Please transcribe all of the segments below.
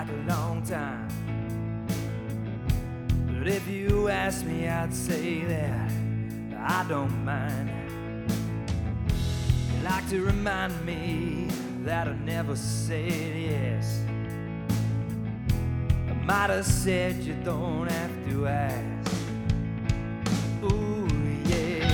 like a long time. But if you ask me, I'd say that I don't mind. You like to remind me that I never said yes. I might have said you don't have to ask. Ooh, yeah.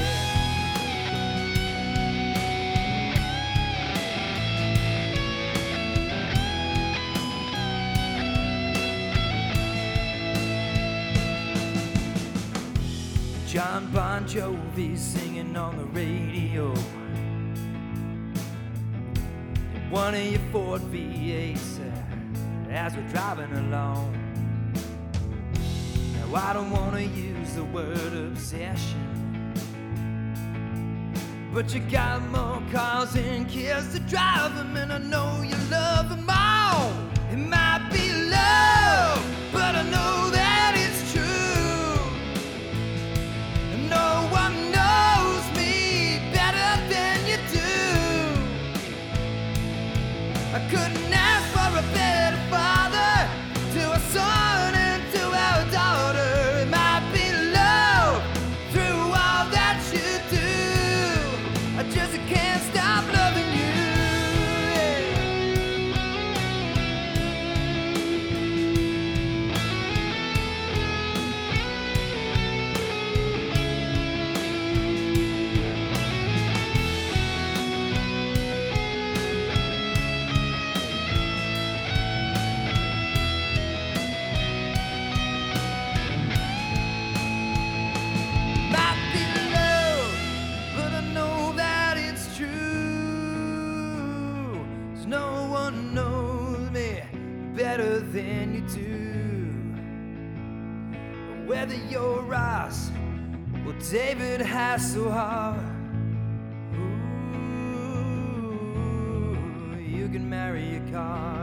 John Bon Jovi singing on the radio in one of your Ford V8s as we're driving along. Now I don't want to use the word obsession, but you got more cars and kids to drive them, and I know you love them all. It might be love, but I know that it's true. No one knows me better than you do. I couldn't ask for a better father to a son and to our daughter. It might be love through all that you do. I just can't stop loving you. No one knows me better than you do. Whether you're Ross or David Hasselhoff, ooh, you can marry a car.